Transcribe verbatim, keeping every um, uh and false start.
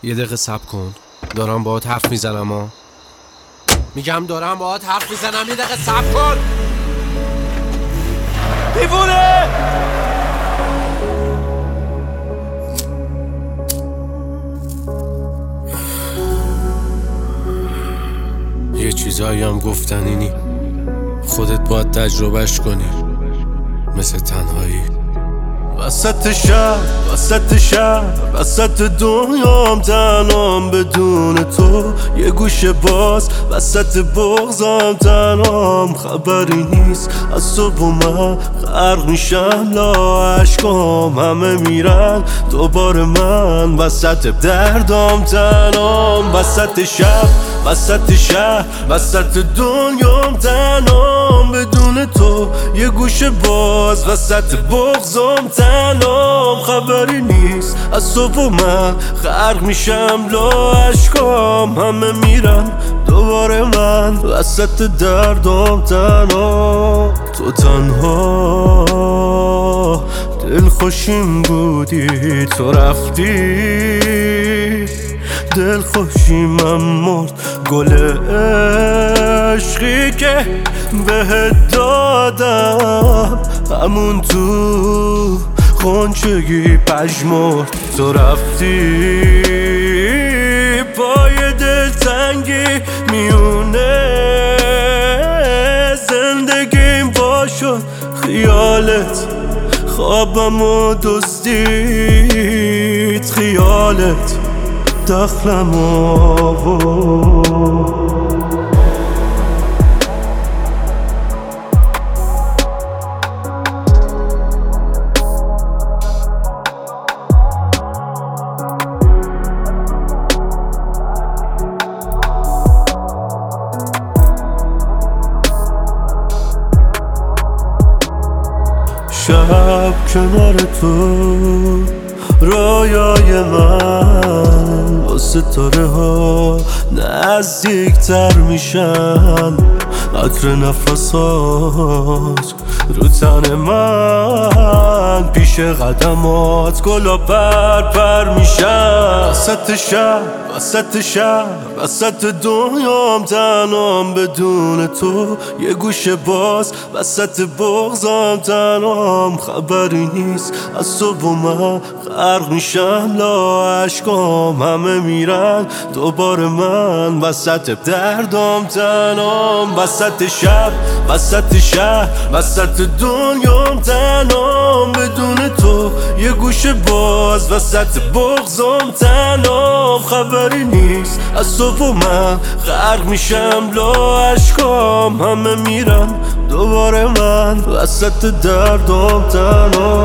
یه دقیقه صبر کن، دارم باهات حرف میزنم ها. میگم دارم باهات حرف میزنم، یه دقیقه صبر کن. دیوونه! یه چیزایی هم گفتنی نی، خودت باید تجربهش کنی، مثل تنهایی وسط شهر، وسط شهر، وسط دنیام تنهام بدون تو. یه گوشه باز وسط بغضم تنهام، خبری نیست از تو و من غرق میشم لا عشقام همه میرن دوباره من وسط دردام تنهام. وسط شهر، وسط شهر، وسط دنیام تنهام بدون تو. یه گوشه باز وسط بغضم تنهام، خبری نیست از تو و من غرق میشم لا عشقام همه میرن دوباره من وسط دردام تنها. تو تنها دل خوشیم بودی، تو رفتی دل خوشیم من مرد. گل عشقی که بهت دادم همون تو خونچگی پژمرد. تو رفتی پای دل تنگی میونه زندگیم با شد خیالت، خوابم و دزدید خیالت دخلم آورد. شب کنار تو رویای من با ستاره ها نزدیک تر میشن، عطر نفسات رو تن من پیش قدمات گلا پر پر میشن. وسط شهر، وسط شهر، وسط دنیام تنهام بدون تو. یه گوشه باز وسط بغضم تنهام، خبری نیست از تو و من غرق میشم لا عشقام همه میرن دوباره من وسط دردام تنهام. وسط شب، وسط شهر، وسط دنیام تنهام بدون تو. یه گوشه باز وسط بغضم تنهام، خبری نیست از تو و من غرق میشم لا عشقام همه میرن دوباره من وسط دردام تنهام.